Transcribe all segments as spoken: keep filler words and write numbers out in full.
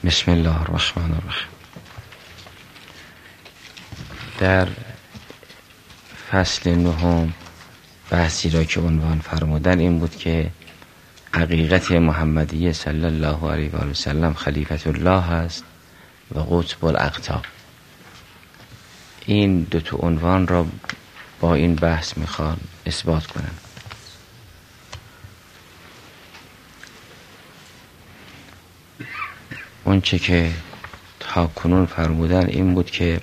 بسم الله الرحمن الرحیم. در فصل نهم بحثی را که عنوان فرمودن این بود که حقیقت محمدیه صلی الله علیه و سلم خلیفت الله است و قطب الاقطاب. این دو تا عنوان را با این بحث میخوان اثبات کنن. اون چه که تا کنون فرمودن این بود که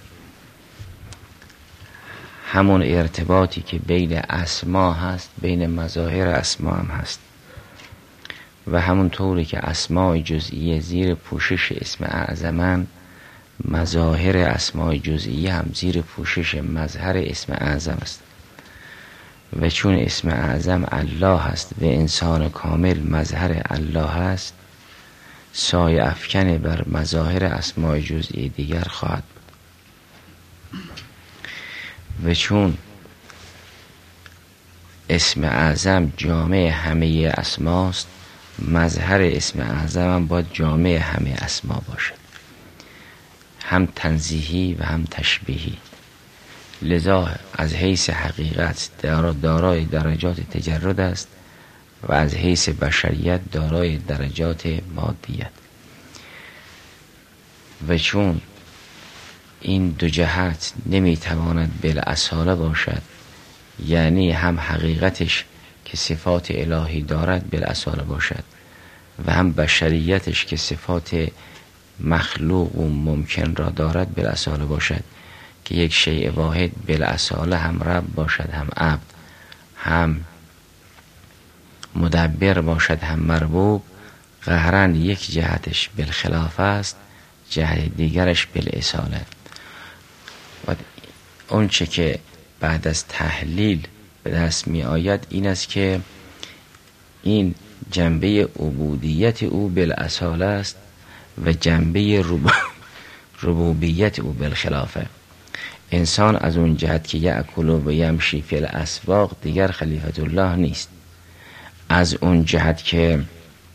همون ارتباطی که بین اسما هست بین مظاهر اسما هم هست و همون طوری که اسماء جزئیه زیر پوشش اسم اعظمن، مظاهر اسماء جزئیه هم زیر پوشش مظهر اسم اعظم است. و چون اسم اعظم الله هست و انسان کامل مظهر الله هست، سایه افکن بر مظاهر اسماء جزئی دیگر خواهد بود. و چون اسم اعظم جامع همه اسماست، مظهر اسم اعظم هم باید جامع همه اسما باشد، هم تنزیهی و هم تشبیهی. لذا از حیث حقیقت دارای درجات تجرد است و از حیث بشریت دارای درجات مادیت. و چون این دو جهت نمیتواند بالاصاله باشد، یعنی هم حقیقتش که صفات الهی دارد بالاصاله باشد و هم بشریتش که صفات مخلوق و ممکن را دارد بالاصاله باشد، که یک شیء واحد بالاصاله هم رب باشد، هم عبد، هم مدبر باشد، هم مربوب. قهرن یک جهتش بالخلاف است، جهت دیگرش بالاصاله. و اون چه که بعد از تحلیل به دست می آید این است که این جنبه عبودیت او بالاصاله است و جنبه ربوبیت او بالخلافه. انسان از اون جهت که یأکل و یمشی فی الاسواق دیگر خلیفت الله نیست، از اون جهت که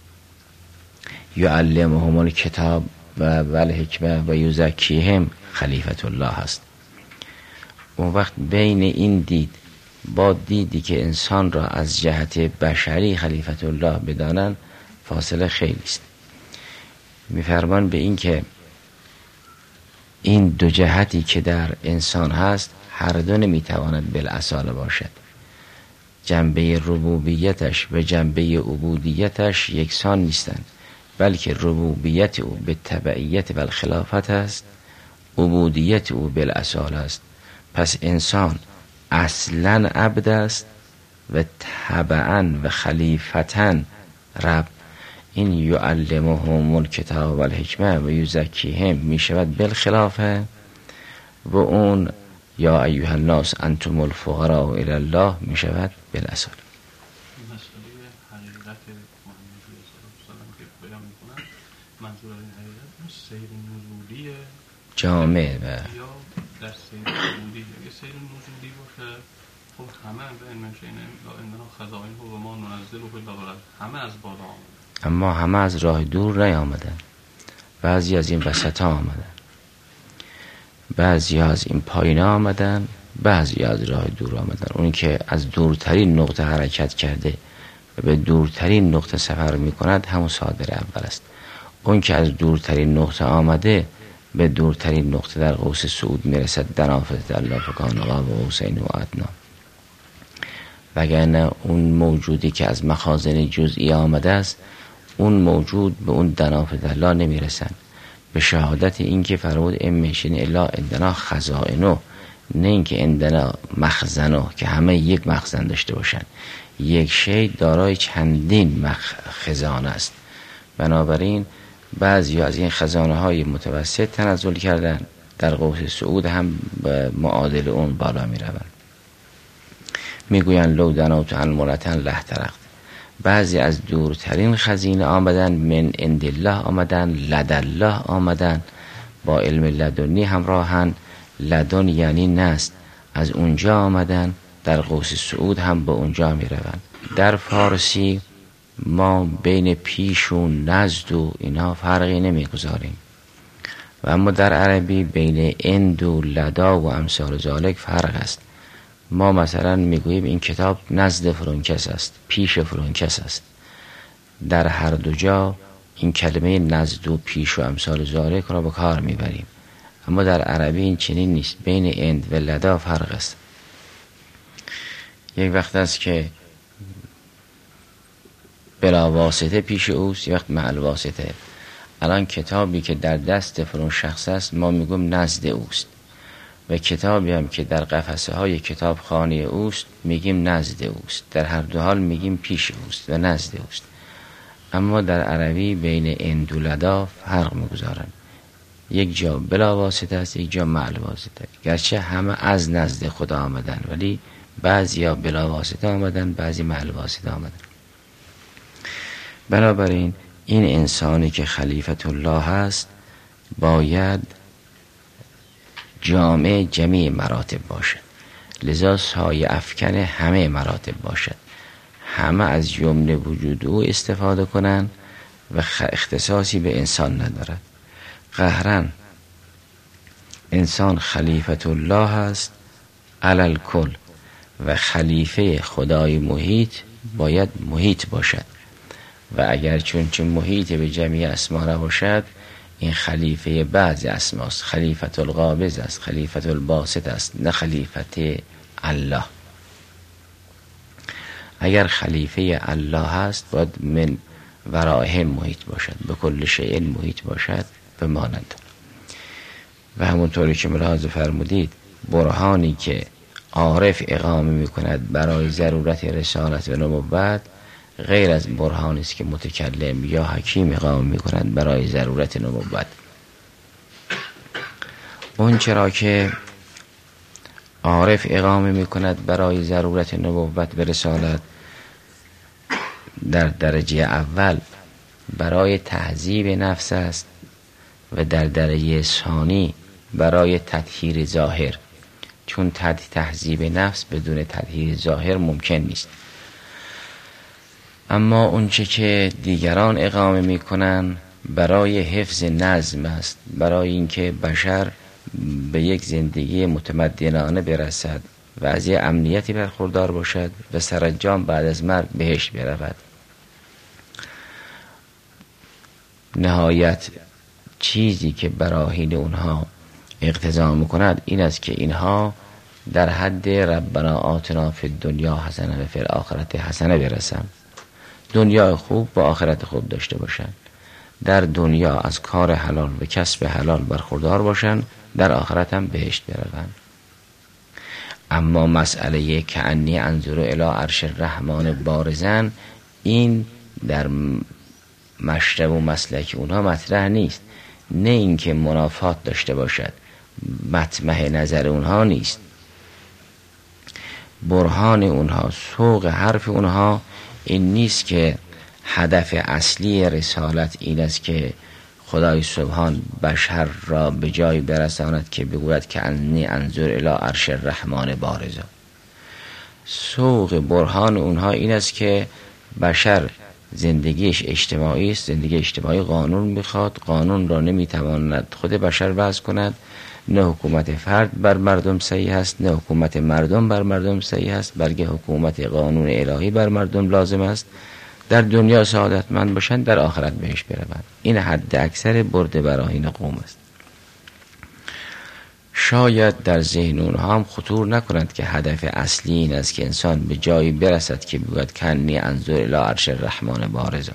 یعلمهم الکتاب و الحکمه و یزکیهم خلیفت الله هست. اون وقت بین این دید با دیدی که انسان را از جهت بشری خلیفت الله بدانن فاصله خیلی است. میفرمان به این که این دو جهتی که در انسان هست هر دو نمیتواند بالاصاله باشد. جنبه ربوبیتش و جنبه عبودیتش یکسان نیستند، بلکه ربوبیت او به تبعیت و الخلافت است، عبودیت او بالاصاله است. پس انسان اصلا عبد است و تبعا و خلیفتاً رب. این یعلمهم الکتاب و الحکمه و یزکیهم می شود بالخلافه و اون یا ایها الناس انتم الفقراء الی الله می شود بالاصاله. مسئله حقیقت محمد صلی الله علیه و که بیان میکنن، منظور این حقیقت سیر نزولی جامع و یا در سیر نزولی. اگه سیر نزولی باشه خب همه به این منشینه اندنا خزائن و ما ننزل و بالبلد همه از بالا آمده، اما همه از راه دور نیامدن. بعضی از این وسط ها آمدن، بعضی از این پایین آمدن، بعضی از راه دور آمدن. اونی که از دورترین نقطه حرکت کرده و به دورترین نقطه سفر می کند همون صادر اول است. اون که از دورترین نقطه آمده به دورترین نقطه در قوس صعود می رسد. دنافت الله فکان قاب قوسین و ادنی. وگرنه اون موجودی که از مخازن جزئی آمده است، اون موجود به اون دنافت الله نمی رسن. به شهادت این که فرمود امیشین الا اندنا خزائنو، نه این که اندنا مخزنو که همه یک مخزن داشته باشن. یک شی دارای چندین خزانه است. بنابراین بعضی از این خزانه های متوسط تنزل کردن، در قوس صعود هم به معادل اون بالا می روند. می گوین لو دنوت عن ملتن لحترقت. بعضی از دورترین خزینه آمدن، من عند الله آمدن، لد الله آمدن، با علم لدنی همراهن. لدن یعنی نست، از اونجا آمدن. در قوس صعود هم به اونجا می روند. در فارسی ما بین پیش و نزد و اینها فرقی نمیگذاریم و اما در عربی بین اند و لدا و امثال ذالک فرق است. ما مثلا میگوییم این کتاب نزد فرونکس است، پیش فرونکس است. در هر دو جا این کلمه نزد و پیش و امثال ذالک را به کار میبریم، اما در عربی این چنین نیست. بین اند و لدا فرق است. یک وقت است که بلا واسطه پیش اوست، یک وقت مع الواسطه. الان کتابی که در دست فلان شخص است ما میگیم نزد اوست و کتابی هم که در قفسه های کتابخانه اوست میگیم نزد اوست. در هر دو حال میگیم پیش اوست و نزد اوست. اما در عربی بین اند و لدا فرق میگذارن. یک جا بلا واسطه است، یک جا مع الواسطه. گرچه همه از نزد خدا آمدن ولی بعضی ها بلا واسطه آمدن، بعضی مع الواسطه آمدن. بنابراین این انسانی که خلیفت الله هست باید جامع جمیع مراتب باشد، لذا سایه افکن همه مراتب باشد، همه از جمله وجود او استفاده کنند و اختصاصی به انسان ندارد. قهرن انسان خلیفت الله هست علل کل و خلیفه خدای محیط باید محیط باشد و اگر چون چون محیط به جمعی اسما نباشد این خلیفه بعضی اسماست. خلیفت القابض است، خلیفت الباسط است، نه خلیفت الله. اگر خلیفه الله هست باید من ورائه محیط باشد، به کل شیء محیط باشد بماند. و همونطوری که ملاحظه فرمودید برهانی که عارف اقامه می کند برای ضرورت رسالت و نبوت غیر از برهانی است که متکلم یا حکیم اقامه می کند برای ضرورت نبوت. اون چرا که عارف اقامه می کند برای ضرورت نبوت و رسالت در درجه اول برای تهذیب نفس است و در درجه ثانی برای تطهیر ظاهر، چون تهذیب نفس بدون تطهیر ظاهر ممکن نیست. اما اونچه که دیگران اقامه میکنن برای حفظ نظم است، برای اینکه بشر به یک زندگی متمدنانه برسد و از یک امنیتی برخوردار باشد و سرانجام بعد از مرگ بهشت برود. نهایت چیزی که براهین اونها اقتضا میکند این است که اینها در حد ربنا آتنا فی الدنیا حسنه و فی الاخرت حسنه برسند، دنیا خوب و آخرت خوب داشته باشند، در دنیا از کار حلال و کسب حلال برخوردار باشند، در آخرت هم بهشت بروند. اما مسئله که انی انظر الی عرش الرحمن بارزن این در مشرب و مسلک اونها مطرح نیست. نه اینکه منافات داشته باشد، مطمح نظر اونها نیست. برهان اونها، سوق حرف اونها این نیست که هدف اصلی رسالت این است که خدای سبحان بشر را به جای برساند که بگوید که انی انظر الی عرش الرحمن بارزا. سوق برهان اونها این است که بشر زندگیش اجتماعی است، زندگی اجتماعی قانون میخواد، قانون را نمیتواند خود بشر وضع کند. نه حکومت فرد بر مردم صحیح است، نه حکومت مردم بر مردم صحیح است، بلکه حکومت قانون الهی بر مردم لازم است. در دنیا سعادتمند باشند، در آخرت بهش بروند. این حد اکثر برده براهین قوم است. شاید در ذهن اونها هم خطور نکنند که هدف اصلی این است که انسان به جایی برسد که بگوید کنی انظر الی عرش الرحمن بارزا.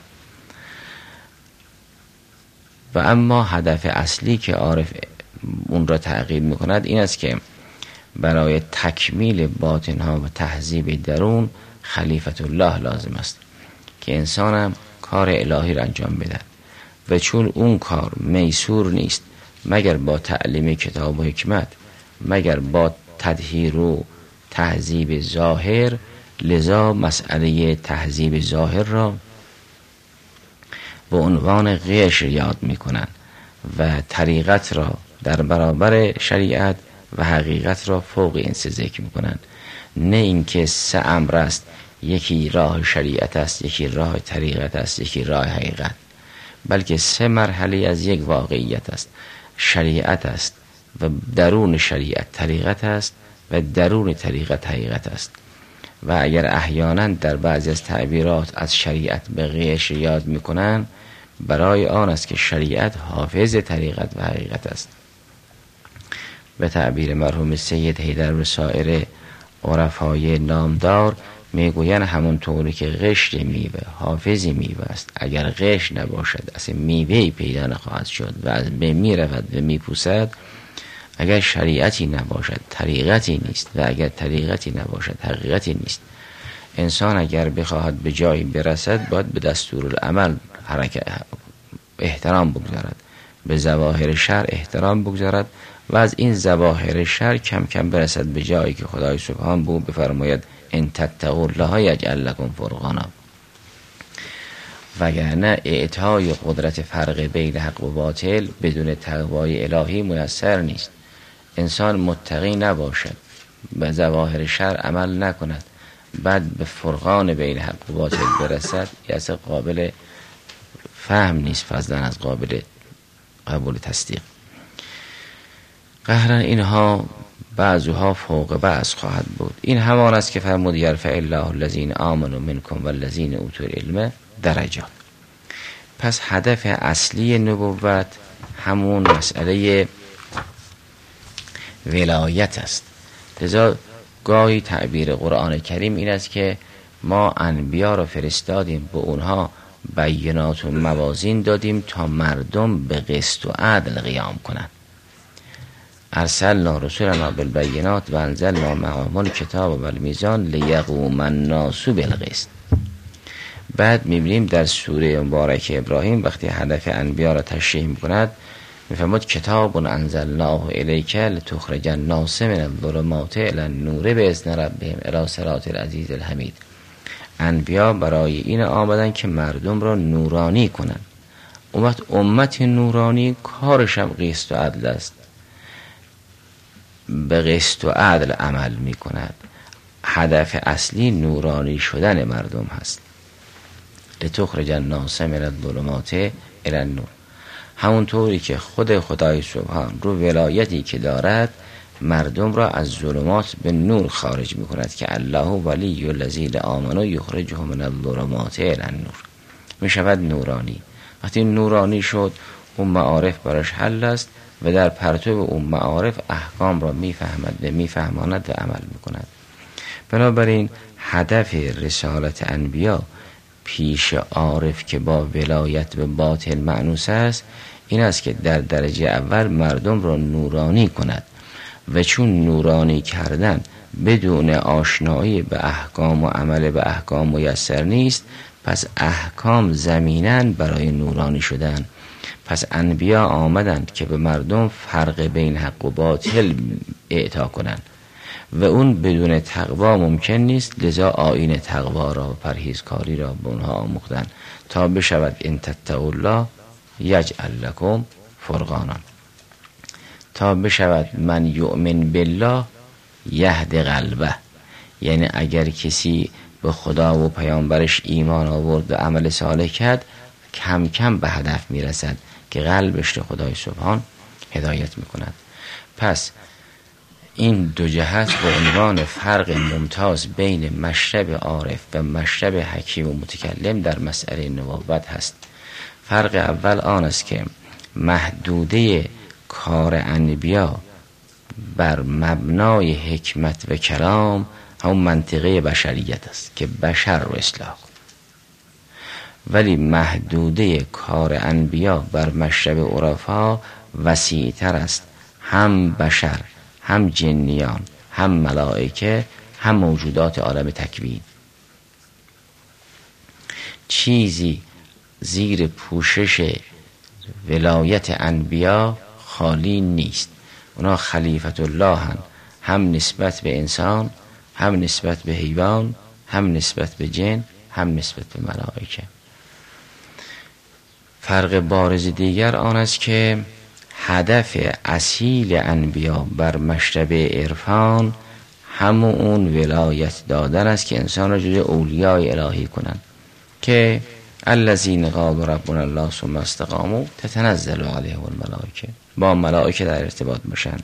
و اما هدف اصلی که عارف اون را تعقیب میکند این است که برای تکمیل باطنها و تهذیب درون خلیفت الله لازم است که انسان هم کار الهی را انجام بده و چون اون کار میسور نیست مگر با تعلیم کتاب و حکمت، مگر با تطهیر و تهذیب ظاهر، لذا مسئله تهذیب ظاهر را به عنوان قشر یاد میکنن و طریقت را در برابر شریعت و حقیقت را فوق این سه ذکر میکنن. نه اینکه سه امر است، یکی راه شریعت است، یکی راه طریقت است، یکی راه حقیقت، بلکه سه مرحله از یک واقعیت است. شریعت است و درون شریعت طریقت است و درون طریقت حقیقت است. و اگر احیانا در بعضی از تعبیرات از شریعت به غیش یاد میکنن، برای آن است که شریعت حافظ طریقت و حقیقت است. به تعبیر مرحوم سید حیدر و سایر عرفای نامدار میگوین همونطوری که قشر میوه حافظ میوه است، اگر قشر نباشد اصلا میوهی پیدا نخواهد شد و از بین میرود و میپوسد. اگر شریعتی نباشد طریقتی نیست و اگر طریقتی نباشد حقیقتی نیست. انسان اگر بخواهد به جایی برسد باید به دستور العمل حرکت احترام بگذارد، به ظواهر شرع احترام بگذارد و از این ظواهر شرع کم کم برسد به جایی که خدای سبحان بود بفرماید ان تتقوا الله یجعل لکم فرقانا. وگرنه اعطای قدرت فرق بین حق و باطل بدون تقوای الهی میسر نیست. انسان متقی نباشد، به ظواهر شرع عمل نکند، بعد به فرقان بین حق و باطل برسد، یه اصلا قابل فهم نیست، فضلا از قابل قبول تصدیق. قهرن اینها بعضها فوق بعض خواهد بود. این همان است که فرمود یرفع الله الذین آمنوا منکم والذین اوتوا العلم درجات. پس هدف اصلی نبوت همون مسئله ولایت است. لذا گاهی تعبیر قرآن کریم این است که ما انبیا را فرستادیم، به اونها بینات و موازین دادیم تا مردم به قسط و عدل قیام کنند. ارسلنا رسولنا بالبینات و انزلنا معهم الکتاب والمیزان لیقوم الناس بالقسط. بعد میبینیم در سوره مبارک ابراهیم وقتی هدف انبیا را تشریح میکند میفرماد کتاب انزلناه الیک لتخرج الناس من الظلمات الی النور باذن ربهم الی صراط العزیز الحمید. انبیا برای این آمدن که مردم را نورانی کنند. امت امت نورانی کارش هم قسط و عدل است، به قسط و عدل عمل می کند. هدف اصلی نورانی شدن مردم هست. لتخرج الناس من الظلمات الی النور. همونطوری که خود خدای سبحان رو ولایتی که دارد مردم را از ظلمات به نور خارج می کند که الله ولی الذین آمنوا یخرجهم من الظلمات الی النور. می شود نورانی. وقتی نورانی شد اون معارف براش حل است و در پرتو اون معارف احکام را میفهمد و میفهماند و عمل میکند. بنابراین هدف رسالت انبیا پیش عارف که با ولایت و باطل مأنوس است این است که در درجه اول مردم را نورانی کند و چون نورانی کردن بدون آشنایی به احکام و عمل به احکام میسر نیست، پس احکام زمیناً برای نورانی شدن. پس انبیا آمدند که به مردم فرق بین حق و باطل اعطا کنند و اون بدون تقوا ممکن نیست. لذا آیین تقوا را و پرهیزکاری را به اونها آموختند تا بشود ان تتقوا الله یجعل لکم فرقانا، تا بشود من یؤمن بالله یهد قلبه. یعنی اگر کسی به خدا و پیامبرش ایمان آورد و عمل صالح کرد کم کم به هدف میرسد که قلبش رو خدای سبحان هدایت میکند. پس این دو جهت به عنوان فرق ممتاز بین مشرب عارف و مشرب حکیم و متکلم در مسئله نبوت هست. فرق اول آن است که محدوده کار انبیا بر مبنای حکمت و کلام همون منطقه بشریت است که بشر رو اصلاح کن، ولی محدوده کار انبیا بر مشرب عرفا وسیع تر است. هم بشر، هم جنیان، هم ملائکه، هم موجودات عالم تکوین. چیزی زیر پوشش ولایت انبیا خالی نیست. اونا خلیفت الله هم, هم نسبت به انسان، هم نسبت به حیوان، هم نسبت به جن، هم نسبت به ملائکه. فرق بارز دیگر آن است که هدف اصیل انبیا بر مشرب عرفان همون اون ولایت دادن است که انسان را جز اولیای الهی کنن که الذین قالوا ربنا الله ثم استقاموا تتنزل علیهم الملائکه، با ملائکه در ارتباط باشن،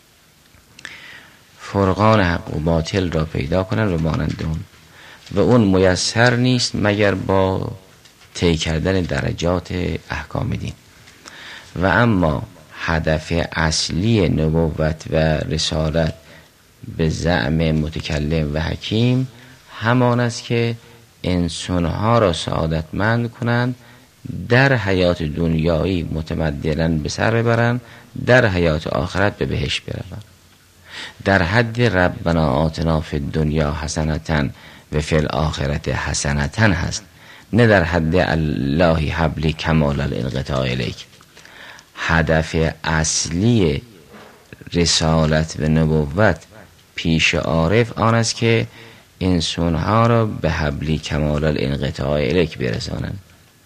فرقان حق و باطل را پیدا کنن و مانند اون، و اون میسر نیست مگر با طی کردن درجات احکام دین. و اما هدف اصلی نبوت و رسالت به زعم متکلم و حکیم همان است که انسانها را سعادتمند کنند، در حیات دنیایی متمدنا به سر ببرند، در حیات آخرت به بهشت بروند. در حد ربنا آتنا فی الدنیا حسنة و فی الاخرت حسنة هست، نه در حد الله حبلی کمال الانقطاع الیک. هدف اصلی رسالت و نبوت پیش عارف آن است که انسانها را به حبلی کمال الانقطاع الیک برسانند.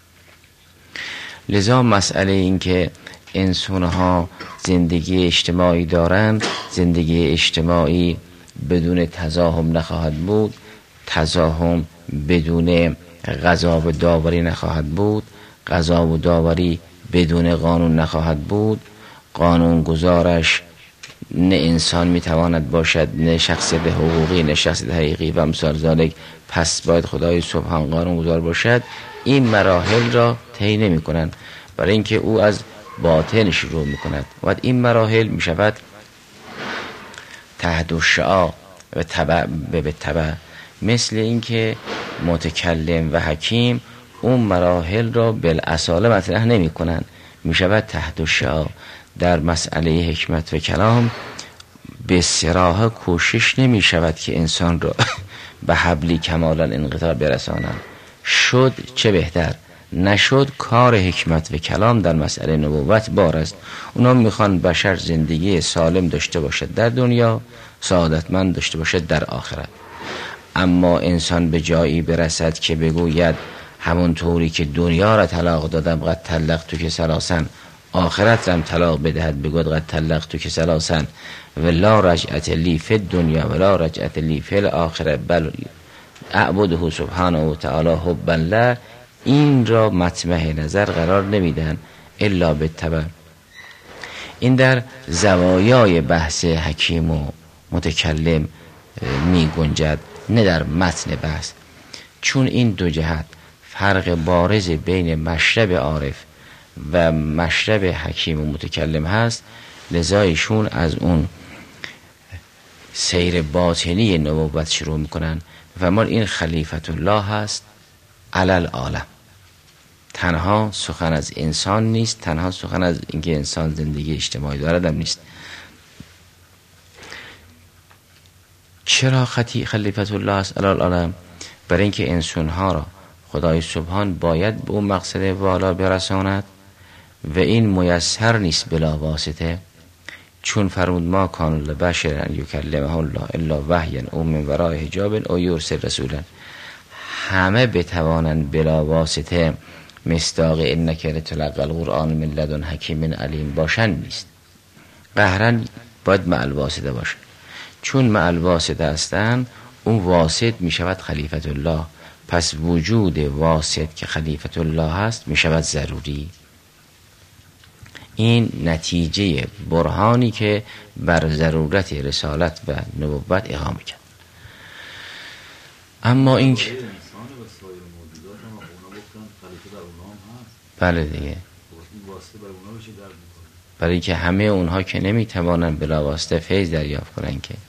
لذا مسئله این که انسانها زندگی اجتماعی دارند، زندگی اجتماعی بدون تزاحم نخواهد بود، تزاحم بدون قضا و داوری نخواهد بود، قضا و داوری بدون قانون نخواهد بود، قانون گزارش نه انسان میتواند باشد، نه شخصیت حقوقی، نه شخصیت حقیقی و امثال ذالک، پس باید خدای سبحان قانون گزار باشد. این مراحل را طی نمی کنند، برای اینکه او از باطن شروع می کند و این مراحل می شود تحت الشعاع و تبع به تبع، مثل اینکه متکلم و حکیم اون مراحل را بالاصاله مطرح نمی کنند، می شود تحت الشعاع. در مسئله حکمت و کلام به صراحه کوشش نمی شود که انسان را به حبلی کمال الانقطاع برسانند. شد چه بهتر، نشد کار حکمت و کلام در مسئله نبوت بار است. اونا میخوان بشر زندگی سالم داشته باشد در دنیا، سعادتمند داشته باشد در آخرت. اما انسان به جایی برسد که بگوید همون طوری که دنیا را طلاق دادم قد طلقت تو که سلاسن، آخرت رم طلاق بدهد بگوید قد طلقت تو که سلاسن و لا رجعت لی فی الدنیا و لا رجعت لی فی الاخره بل اعبده سبحانه و تعالی حبا له، این را مطمع نظر قرار نمیدن الا بالتبع. این در زوایای بحث حکیم و متکلم می گنجد، نه در متن بحث، چون این دو جهت فرق بارز بین مشرب عارف و مشرب حکیم و متکلم هست. لذا ایشون از اون سیر باطنی نبوت شروع میکنن و ما این خلیفت الله هست علل عالم. تنها سخن از انسان نیست، تنها سخن از اینکه انسان زندگی اجتماعی دارد هم نیست. چرا خطی خلیفت الله است علل عالم؟ برای اینکه انسانها را خدای سبحان باید به اون مقصد والا برساند و این میسر نیست بلا واسطه، چون فرمود ما کان لبشر ان یکلمه الله الا وحیا او من وراء حجاب او یرسل رسولا. همه بتوانند بلا واسطه مصداق انک لتلقی القرآن من لدن حکیم علیم باشن نیست، قهرن باید مع الواسطه باشن. چون مع الواسطه هستن اون واسط می شود خلیفت الله، پس وجود واسط که خلیفت الله هست می شود ضروری. این نتیجه برهانی که بر ضرورت رسالت و نبوت اقامه کرد. اما این که بله دیگه، برای که همه اونها که نمیتوانن بلا واسطه فیض دریافت کنن که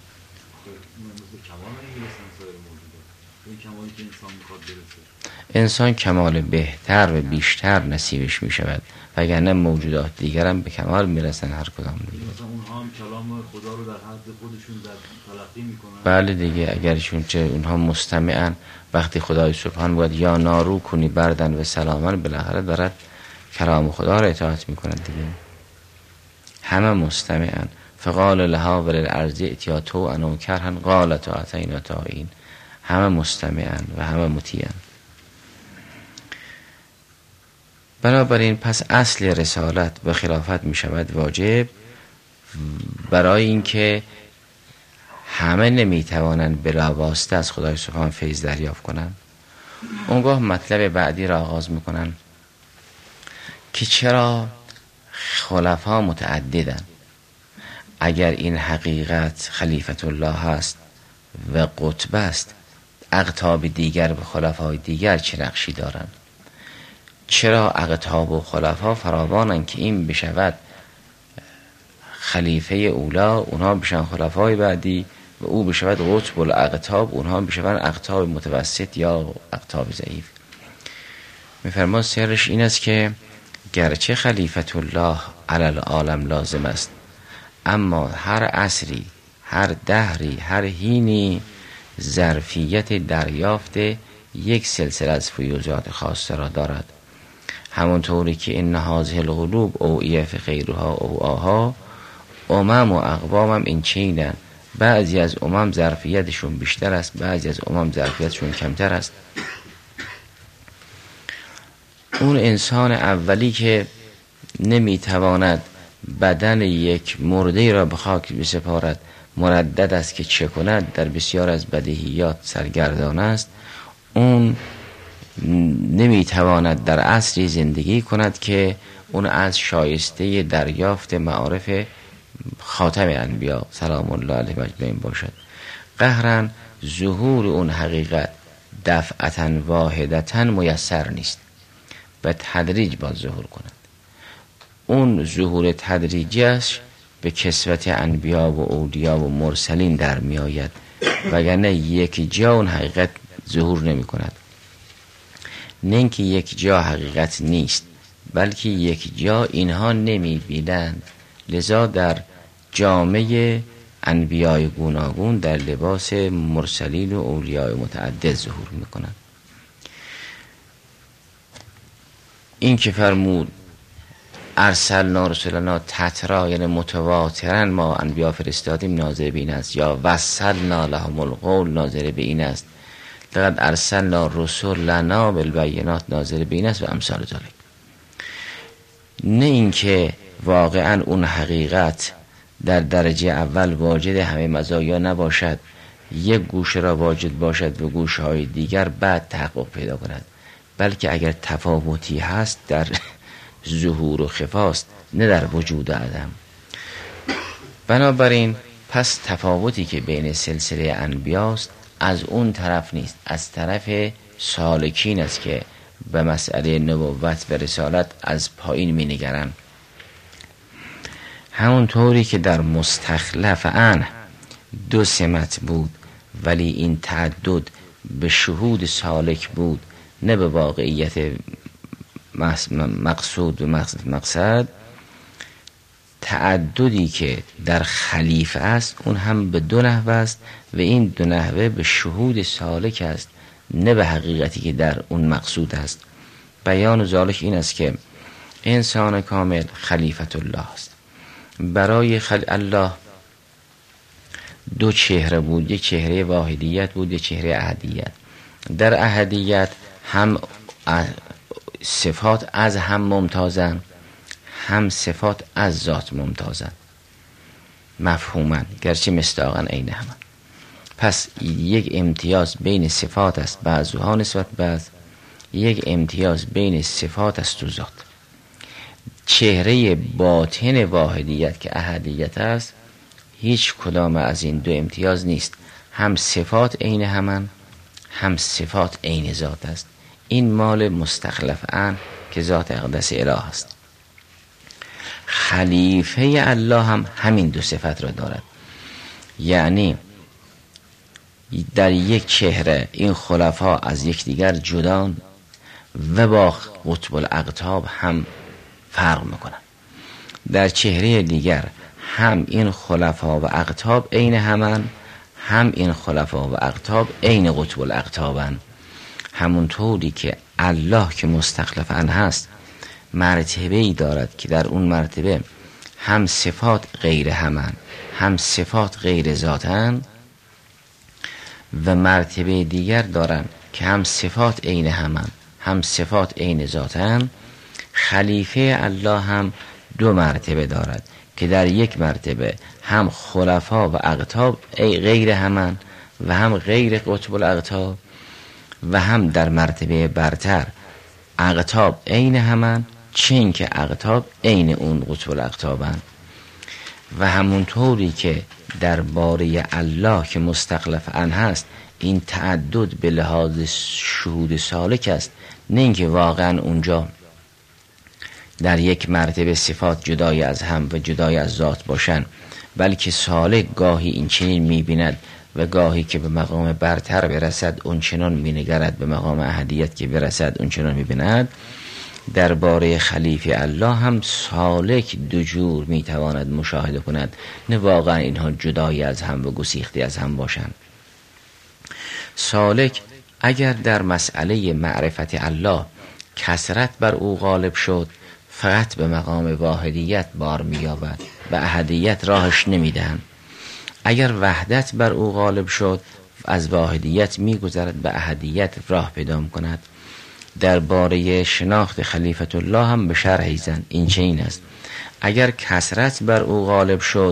انسان کمال بهتر و بیشتر نصیبش می شود، وگرنه موجودات دیگر هم به کمال می رسن هر کدام دیگه. مثلا اونها هم کلام خدا رو در حد خودشون در تلقی می کنن. بله دیگه، اگرشون چه اونها مستمعن، وقتی خدای سبحان باید یا نارو کنی بردن و سلامن، بالاخره دارد کلام خدا رو اطاعت می کنن دیگه. همه مستمعن. فقال لها وللارض ائتیا طوعا و کرها قالتا اتینا طائعین. همه مستمعن و همه مطیعن. بنابراین پس اصل رسالت و خلافت می شود واجب برای اینکه همه نمیتوانند بلا واسطه از خدای سبحان فیض دریافت کنند. اونگاه مطلب بعدی را آغاز میکنن که چرا خلفا متعددن. اگر این حقیقت خلیفت الله هست و قطب است، اقطاب دیگر و خلفای دیگر چه نقشی دارند؟ چرا اقطاب و خلفا فراوانند که این بشود خلیفه اولا، اونها بشن خلفای بعدی، و او بشود قطب الاقطاب، اونها بشون اقطاب متوسط یا اقطاب ضعیف. میفرمان سرش این است که گرچه خلیفت الله علی العالم لازم است، اما هر عصری، هر دهری، هر حینی ظرفیت دریافت یک سلسله از فیوزات خاصه را دارد. همونطوری که ان هذه القلوب اوعیه غیرها اوعاها، امم و اقوام هم این چینن. بعضی از امم ظرفیتشون بیشتر است، بعضی از امم ظرفیتشون کمتر است. اون انسان اولی که نمیتواند بدن یک مرده را به خاک بسپارد، مردد است که چه کند، در بسیار از بدیهیات سرگردان است. اون نمیتواند در عصری زندگی کند که اون از شایسته دریافت معارف خاتم انبیا سلام الله علیه مجمعین باشد. قهرن ظهور اون حقیقت دفعتا واحدتا میسر نیست، به تدریج باید ظهور کند. اون ظهور تدریجیش به کسوت انبیا و اولیا و مرسلین در می آید، وگرنه یک جا اون حقیقت ظهور نمی کند. نه اینکه یک جا حقیقت نیست، بلکه یک جا اینها نمی بینند. لذا در جامعه انبیای گوناگون در لباس مرسلین و اولیای متعدد ظهور می کنند. این که فرمود ارسلنا رسولنا تترا، یعنی متواترا ما انبیا فرستادیم، ناظر به این است. یا وصلنا لهم القول، ناظر به این است. لقد ارسلنا رسولنا بالبینات، ناظر به این است و امثال ذلک. نه اینکه واقعا اون حقیقت در درجه اول واجد همه مزایا نباشد، یک گوشه را واجد باشد و گوشه های دیگر بعد تحقق پیدا کند، بلکه اگر تفاوتی هست در ظهور و خفاست، نه در وجود عدم. بنابراین پس تفاوتی که بین سلسله انبیاست از اون طرف نیست، از طرف سالکین است که به مسئله نبوت و رسالت از پایین می نگرن. همونطوری که در مستخلف ان دو سمت بود، ولی این تعدد به شهود سالک بود، نه به واقعیت مقصود و مقصد. تعددی که در خلیفه است اون هم به دو نحوه است و این دو نحوه به شهود سالک است، نه به حقیقتی که در اون مقصود است. بیان ذالک این است که انسان کامل خلیفت الله است. برای خل الله دو چهره بود، یک چهره واحدیت بود، یک چهره احدیت. در احدیت هم صفات از هم ممتازن، هم صفات از ذات ممتازن مفهومن، گرچه مصداقا عین هم. پس یک امتیاز بین صفات است بعضها نسبت بعض، یک امتیاز بین صفات است و ذات. چهره باطن واحدیت که احدیت است هیچ کدام از این دو امتیاز نیست، هم صفات عین همن، هم صفات عین ذات است. این مال مستخلف ان که ذات اقدس اله است. خلیفه الله هم همین دو صفت را دارد، یعنی در یک چهره این خلفا از یکدیگر جدان و با قطب الاقطاب هم فرق میکنن. در چهره دیگر هم این خلفا و اقطاب عین همن، هم این خلفا و اقطاب عین قطب الاقطابن. همونطوری که الله که مستخلف ان هست مرتبه‌ای دارد که در اون مرتبه هم صفات غیر همن، هم صفات غیر ذاتن، و مرتبه دیگر دارن که هم صفات عین همن، هم صفات عین ذاتن. خلیفه الله هم دو مرتبه دارد که در یک مرتبه هم خلفا و اقطاب ای غیر همن و هم غیر قطب الاقطاب و هم در مرتبه برتر اقطاب عین همن چه این که اقطاب عین اون قطب الاقطابن. و همونطوری که در باره الله که مستخلف عنه هست این تعدد به لحاظ شهود سالک است، نه اینکه واقعا اونجا در یک مرتبه صفات جدای از هم و جدای از ذات باشن، بلکه سالک گاهی این چنین میبیند و گاهی که به مقام برتر برسد اون چنان مینگرد، به مقام احدیت که برسد اون چنان میبیند. درباره خلیفه الله هم سالک دو جور میتواند مشاهده کند، نه واقعا اینها جدای از هم و گسیخته از هم باشند. سالک اگر در مسئله معرفت الله کثرت بر او غالب شد، فقط به مقام واحدیت بار می‌یابد و احدیت راهش نمیدهند. اگر وحدت بر او غالب شد، از واحدیت میگذرد به احدیت راه پیدا کند. درباره شناخت خلیفت الله هم به شرحی زن این چنین است: اگر کثرت بر او غالب شد،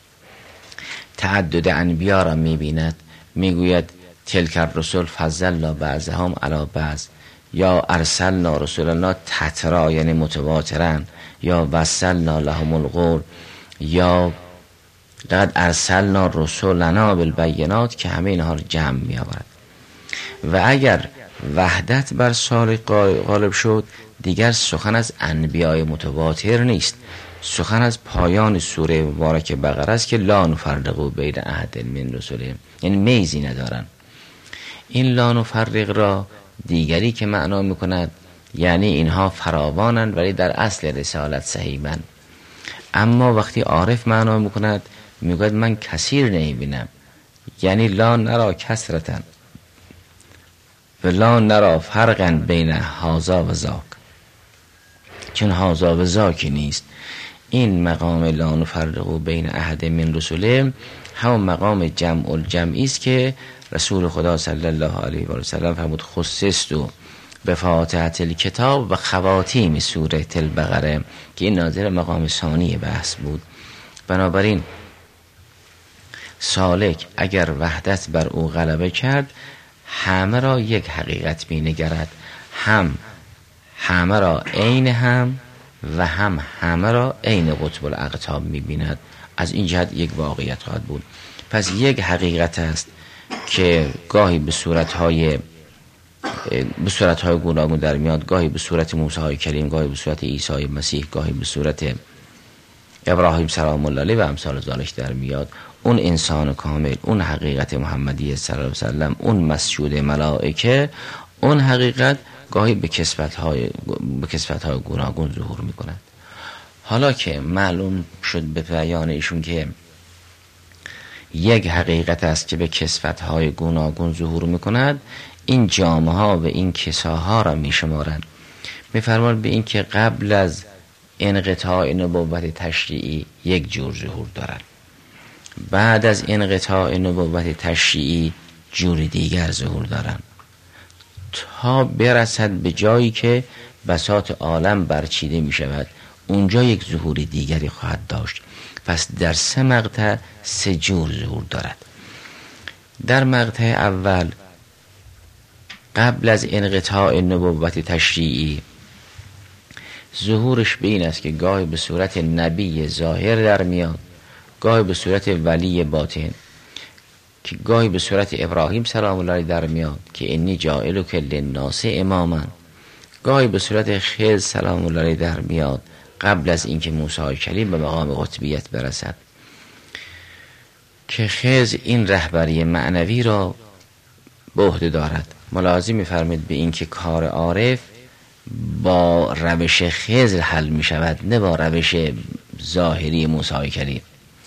تعدد انبیا را می‌بیند، میگوید تلک الرسل فضلنا بعضهم علی بعض، یا ارسلنا رسولنا تترا یعنی متواترا، یا وصلنا لهم القول، یا قد ارسلنا رسولنا بالبینات، که همه اینها را جمع می آورد. و اگر وحدت بر سالک غالب شد، دیگر سخن از انبیاء متواتر نیست، سخن از پایان سوره مبارک بقره است که لا نفرق بین احد من رسله، یعنی میزی ندارن. این لا نفرق را دیگری که معنا میکند یعنی اینها فراوانند ولی در اصل رسالت صحیحن. اما وقتی عارف معنا میکند میگوید من کثیر نمیبینم، یعنی لا نرا کثرتن و لا نرا فرقا بین هازا و زاک، چون هازا و زاکی نیست. این مقام لا نفرق بین احد من رسوله همون مقام جمع الجمعی است که رسول خدا صلی الله علیه و سلم فرمود خصصتو به فاتحه الکتاب و خواتیم سوره البقره، که این ناظر مقام ثانی بحث بود. بنابراین سالک اگر وحدت بر او غلبه کرد، همه را یک حقیقت می نگرد، هم همه را عین هم و هم همه را عین قطب الاقطاب می بیند. از این جهت یک واقعیت خواهد بود. پس یک حقیقت است که گاهی به صورتهای به صورتهای گوناگون در میاد، گاهی به صورت موسی کریم، گاهی به صورت عیسی مسیح، گاهی به صورت ابراهیم سلام الله علیه و امثال ذالک در میاد. اون انسان کامل، اون حقیقت محمدی صلی الله علیه و سلم، اون مسجود ملائکه، اون حقیقت گاهی به کسوت‌های به کسوت‌های گوناگون ظهور می‌کند. حالا که معلوم شد به بیان ایشون که یک حقیقت است که به کسوت‌های گوناگون ظهور می‌کند، این جام‌ها و این کساها را می‌شمارند. می‌فرماید به این که قبل از انقطاع نبوت تشریعی یک جور ظهور دارد، بعد از انقطاع نبوت تشریعی جور دیگر ظهور دارند، تا برسد به جایی که بساط عالم برچیده می شود، اونجا یک ظهور دیگری خواهد داشت. پس در سه مقطع سه جور ظهور دارد. در مقطع اول قبل از انقطاع نبوت تشریعی ظهورش به این است که گاهی به صورت نبی ظاهر در میاد، گاهی به صورت ولی باطن، که گاهی به صورت ابراهیم سلام الله علیه در میاد که انی جاعلک للناس اماما، گاهی به صورت خضر سلام الله علیه در میاد قبل از اینکه موسی کلیم به مقام قطبیت برسد، که خضر این رهبری معنوی را به عهده دارد. ملاحظه می‌فرمایید به این که کار عارف با روش خضر حل می شود، نه با روش ظاهری موسی کلیم.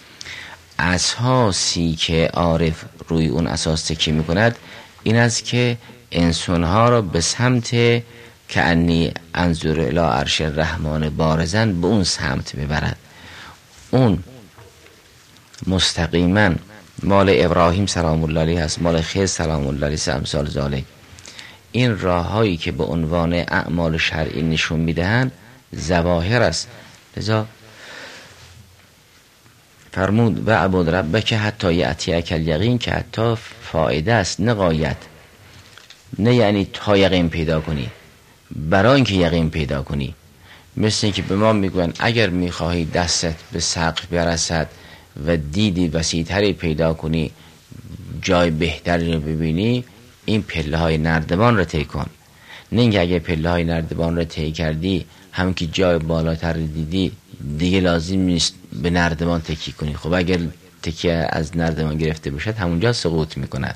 اساسی که عارف روی اون اساس تکیه می کند این است که انسانها را به سمت که انی انظر الی عرش الرحمن بارزن به اون سمت ببرد. اون مستقیما مال ابراهیم سلام الله علیه است، مال خضر سلام الله علیه است، امثال ذالک. این راههایی که به عنوان اعمال شرعی نشون میدهند ظواهر است. لذا فرمود و عبد ربک حتی یأتیک الیقین، که حتی فایده است نه غایت، نه یعنی تا یقین پیدا کنی، برای اینکه یقین پیدا کنی. مثل اینکه به ما میگوین اگر میخواهی دستت به سقف برسد و دیدی وسیع‌تری پیدا کنی، جای بهتری رو ببینی، این پله های نردبان رو طی کن. نه اینکه اگه پله های نردبان رو طی کردی، همون که جای بالاتر رو دیدی، دیگه لازم نیست به نردبان تکی کنی. خب اگر تکیه از نردبان گرفته باشد همونجا سقوط میکند.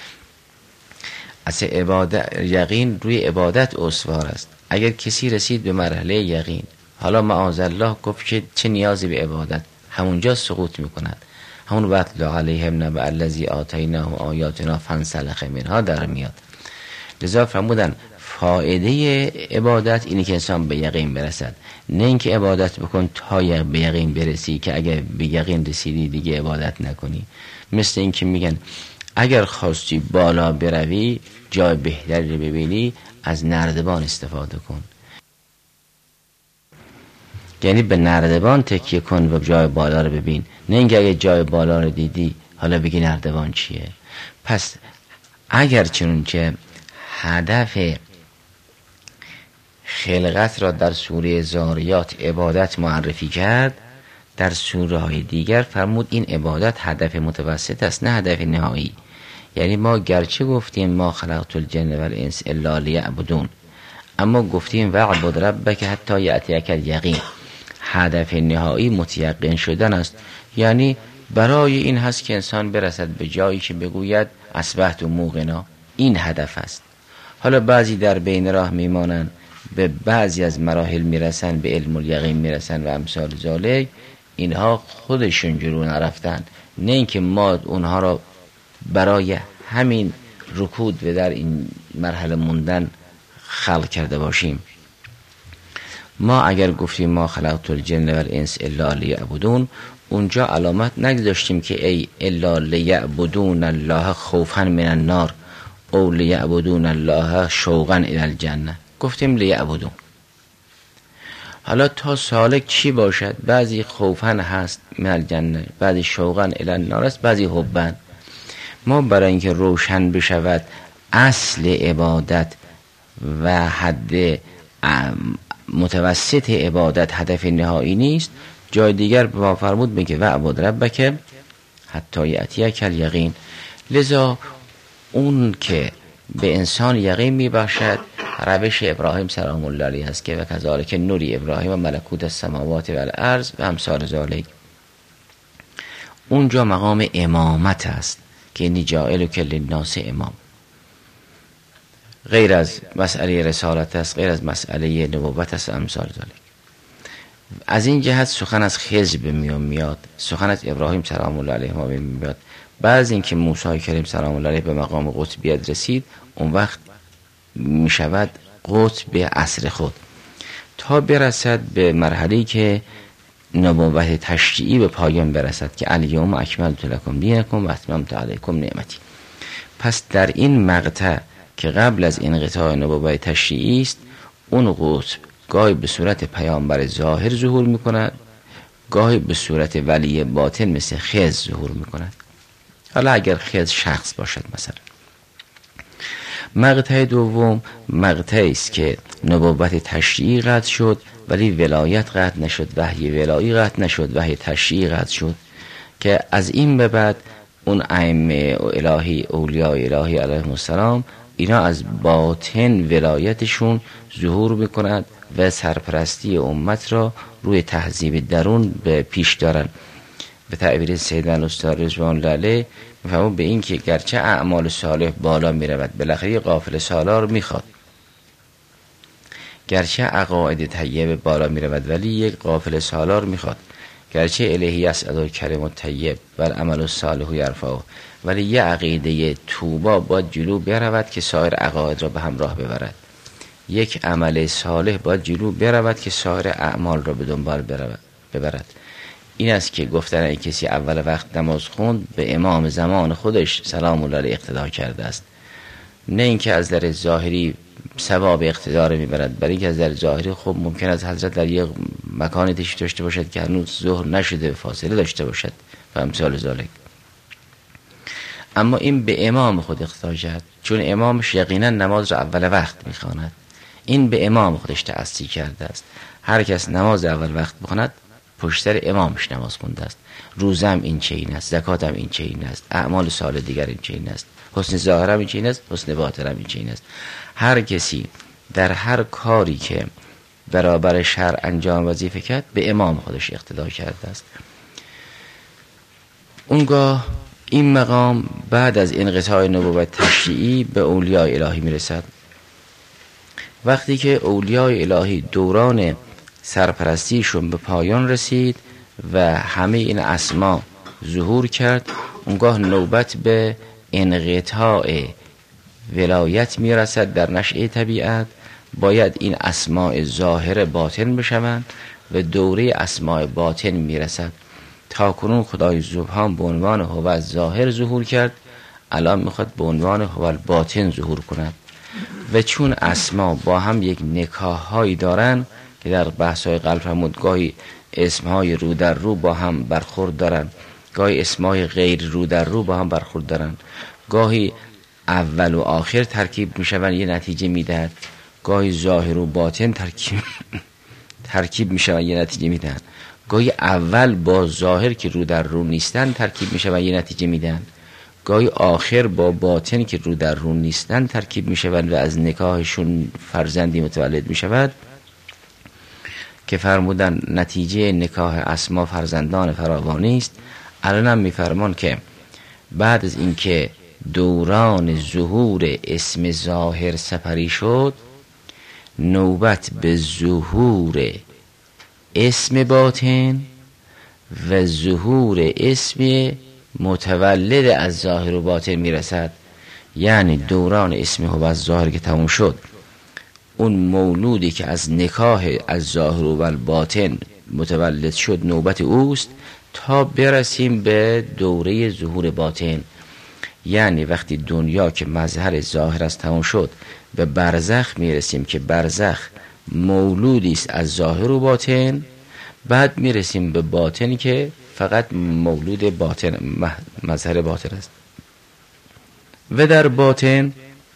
اصلا عبادت، یقین روی عبادت استوار است. اگر کسی رسید به مرحله یقین، حالا معاذالله گفت که چه نیازی به عبادت، همونجا سقوط میکند. همون وقت علیهم نبأ الذی آتیناه آیاتنا فانسلخ منها در میاد. لذا فرمودن فایده عبادت اینه که انسان به یقین برسد، نه اینکه عبادت بکن تا به یقین برسی، که اگر به یقین رسیدی دیگه عبادت نکنی. مثل این که میگن اگر خواستی بالا بروی، جای بهتری رو ببینی، از نردبان استفاده کن. یعنی به نردبان تکیه کن و جای بالا رو ببین، نه اینکه اگه جای بالا رو دیدی حالا بگی نردبان چیه. پس اگر چنون که هدف خلقت را در سوره زاریات عبادت معرفی کرد، در سوره های دیگر فرمود این عبادت هدف متوسط است، نه هدف نهایی. یعنی ما گرچه گفتیم ما خلقت الجن و الانس الا لیعبدون، اما گفتیم وعبد ربک حتی یأتیک الیقین، هدف نهایی متیقن شدن است. یعنی برای این هست که انسان برسد به جایی که بگوید اصبحت موقنا، این هدف است. حالا بعضی در بین راه میمانند، به بعضی از مراحل میرسن، به علم الیقین میرسن و امثال ذالک. اینها خودشون جلو نرفتن، نه اینکه ما اونها را برای همین رکود و در این مرحله موندن خلق کرده باشیم. ما اگر گفتیم ما خلقت الجن و الانس الا لیعبدون، اونجا علامت نگذاشتیم که ای الا لیعبدون الله خوفا من النار او لیعبدون الله شوقا الی الجنه، گفتیم لیعبدون. حالا تا سالک چی باشد؟ بعضی خوفا هست من الجنه، بعضی شوقا الی النار است، بعضی حبا. ما برای اینکه روشن بشود اصل عبادت و حد متوسط عبادت هدف نهایی نیست، جای دیگر به ما فرمود میگه وعبد ربک حتی یأتیک الیقین. لذا اون که به انسان یقین میبخشد روش ابراهیم سلام الله علیه هست که و کذالک نوری ابراهیم و ملکوت السماوات و الارض و امثال ذالک. اونجا مقام امامت است که انی جاعلک للناس امام، غیر از مسئله رسالت است، غیر از مسئله نبوت است، امثال ذالک. از این جهت سخن از خضر به میان میاد، سخن از ابراهیم سلام الله علیه ما میاد. بعض این که موسی کریم سلام الله علیه به مقام قطبیت رسید، اون وقت میشود قطب به عصر خود، تا برسد به مرحله‌ای که نبوت تشریعی به پایان برسد که الیوم اکملت لکم دینکم و اتممت علیکم نعمتی. پس در این مقطع که قبل از انقطاع نبوت تشریعی است، اون قطب گاهی به صورت پیامبر ظاهر ظهور میکند، گاهی به صورت ولی باطن مثل خضر ظهور میکند. حالا اگر خضر شخص باشد مثلا. مقطع دوم مقطعی است که نبوت تشریعی قطع شد ولی ولایت قطع نشد، وحی ولایی قطع نشد، وحی تشریعی قطع شد، که از این به بعد اون ائمه الهی اولیاء الهی علیهم السلام اینا از باطن ولایتشون ظهور میکنند و سرپرستی امت را روی تهذیب درون به پیش دارن. به تعبیر سیدنا استاد رضوان الله علیه میفهمون به این که گرچه اعمال صالح بالا میرود، بالاخره قافله سالار میخواد، گرچه عقاید طیبه بالا میرود ولی یک قافله سالار میخواد، گرچه الهی یصعد الکلم الطیب و العمل الصالح یرفعه، ولی یه عقیده توبا باید جلو برود که سایر عقاید را به همراه ببرد، یک عمل صالح باید جلو برود که سایر اعمال را به دنبال ببرد. این است که گفتن ای کسی اول وقت نماز خوند به امام زمان خودش سلام الله علیه اقتدا کرده است، نه اینکه از در ظاهری ثواب اقتدار میبرد، برای اینکه از در ظاهری خب ممکن است حضرت در یک مکانی تشریف داشته باشد که هنوز ظهر نشده، فاصله داشته باشد و امثال ذالک. اما این به امام خود اقتدا کرد، چون امامش یقینا نماز را اول وقت میخواند. این به امام خودش تأثیر کرده است. هر کس نماز اول وقت بخواند پشت سر امامش نماز خونده است. روزه هم این چنین است، زکات هم این چنین است، اعمال صالح دیگر این چنین است، حسن ظاهر هم این چنین است، حسن باطن هم این چنین است. هر کسی در هر کاری که برابر شرع انجام وظیفه کرد به امام خودش اقتدا کرده است. اونگاه این مقام بعد از انقطاع نبوت تشریعی به اولیاء الهی میرسد. وقتی که اولیاء الهی دوران سرپرستیشون به پایان رسید و همه این اسما ظهور کرد، اونگاه نوبت به انقطاع ولایت میرسد در نشأه طبیعت. باید این اسماء ظاهر باطن بشوند و دوره اسماء باطن میرسد. تا کنون خدای سبحان به عنوان هو ظاهر ظهور کرد، الان میخواد به عنوان هو باطن ظهور کند. و چون اسما با هم یک نکاح هایی دارن که در بحث های قلب فرمود، گاهی اسمهای رو در رو با هم برخورد دارن، گاهی اسمهای غیر رو در رو با هم برخورد دارن، گاهی اول و آخر ترکیب میشون یه نتیجه میدهد، گاهی ظاهر و باطن ترکیب ترکیب میشون یه نتیجه میدن، گاهی اول با ظاهر که رو در رو نیستن ترکیب میشون یه نتیجه میدن، گاهی آخر با باطن که رو در رو نیستن ترکیب میشون و از نکاحشون فرزندی متولد میشود که فرمودن نتیجه نکاح اسما فرزندان فراوانی است. الان هم میفرمان که بعد از اینکه دوران ظهور اسم ظاهر سپری شد، نوبت به ظهور اسم باطن و ظهور اسم متولد از ظاهر و باطن میرسد. یعنی دوران اسم هو از ظاهر که تموم شد، اون مولودی که از نکاح از ظاهر و باطن متولد شد نوبت اوست تا برسیم به دوره ظهور باطن. یعنی وقتی دنیا که مظهر ظاهر است تموم شد، به برزخ میرسیم که برزخ مولودی است از ظاهر و باطن. بعد میرسیم به باطن که فقط مولود باطن مظهر باطن است. و در باطن